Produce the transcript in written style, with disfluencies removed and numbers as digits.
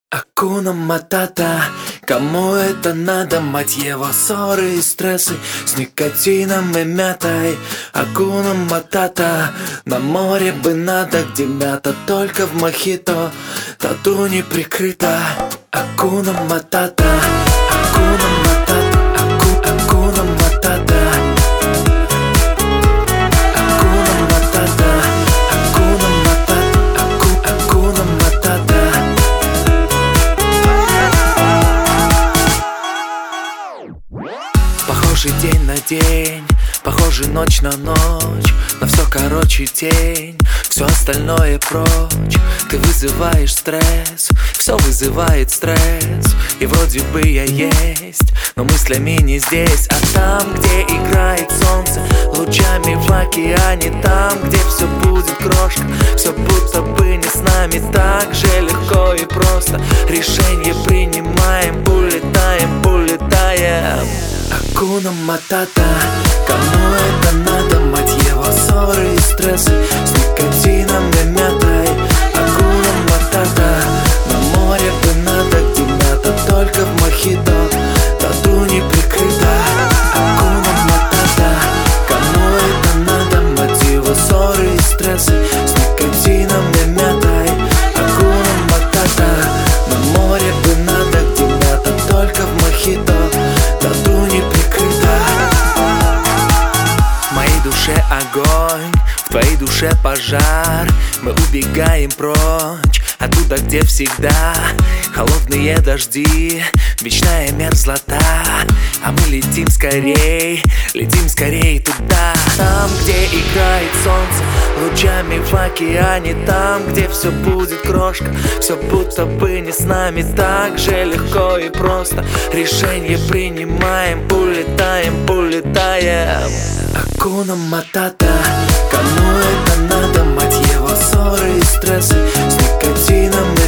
Акуна Матата, кому это надо, мать его, ссоры и стрессы с никотином и мятой. Акуна Матата, на море бы надо, где мята только в мохито, тату не прикрыта. Акуна Матата, Акуна Матата, Акуна Матата. Похожий день на день, похожий ночь на ночь, но все короче тень, все остальное прочь. Ты вызываешь стресс, все вызывает стресс, и вроде бы я есть, но мыслями не здесь. А там, где играет солнце лучами в океане, там, где все будет крошка, все будто бы не с нами, так же легко и просто. Решение принимаем, улетаем, улетаем. Акуна Матата, кому это надо, мать его, ссоры и стрессы с никотином и мятой. Акуна Матата, на море бы надо, где мята только в мохито, тату не прикрыта. Акуна Матата, кому это надо, мать его, ссоры и стрессы с никотином и мятой. Акуна Матата, на море бы надо, где мята только в мохито, тату не прикрыта. В моей душе огонь, в твоей душе пожар. Мы убегаем прочь оттуда, где всегда холодные дожди, вечная мерзлота. А мы летим скорей туда, там, где играет солнце лучами в океане, там, где все будет крошка, все будто бы не с нами, так же легко и просто. Решение принимаем, улетаем, улетаем. Акуна Матата, кому это надо, мать его, ссоры и стрессы с никотином